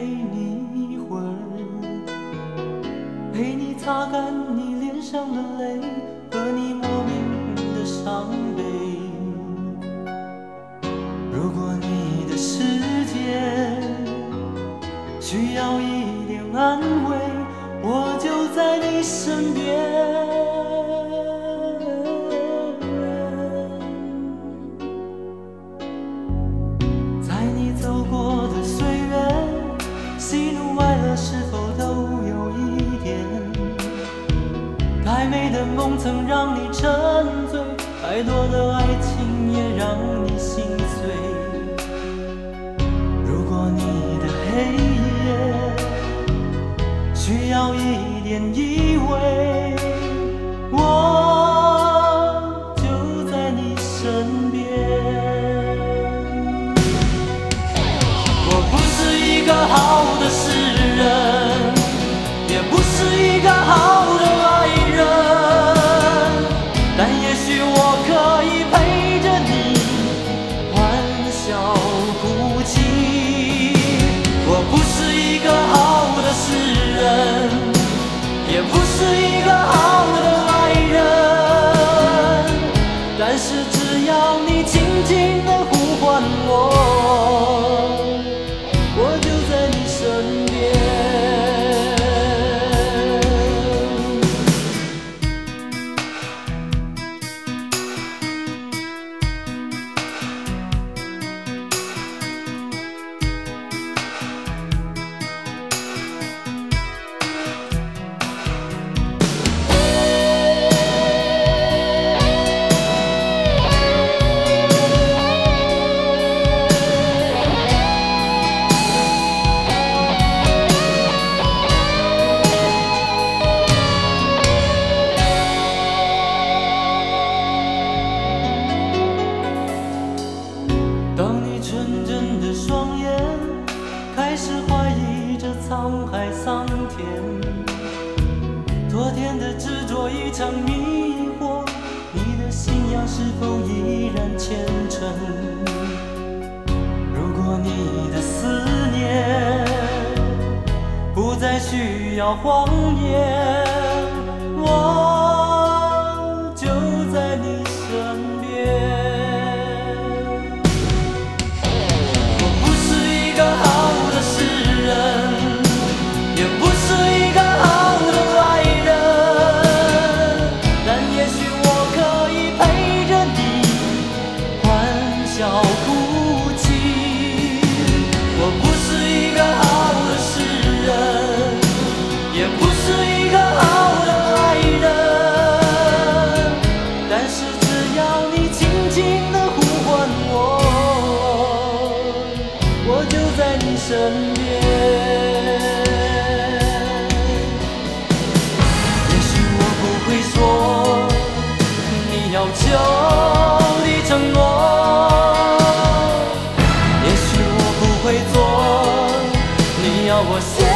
你一会儿，陪你擦干你脸上的泪和你莫名的伤悲。如果你的世界需要一点安慰，我就在你身边。在你走过的岁月，喜怒哀乐是否都有一点？太美的梦曾让你沉醉，太多的爱情也让你心碎。如果你的黑夜需要一点依偎，我就在你身边。我不是一个好的诗人，也不是一个好的爱人，但也许我可以陪着你欢笑哭泣。我不是一个好的诗人，也不是一个好的爱人，但是只要你轻轻地呼唤我，我就在你身边。当你纯真的双眼开始怀疑着沧海桑田，昨天的执着一场迷惑，你的信仰是否依然虔诚？如果你的思念不再需要谎言，我就在你身边。身边，也许我不会说你要求的承诺，也许我不会做你要我写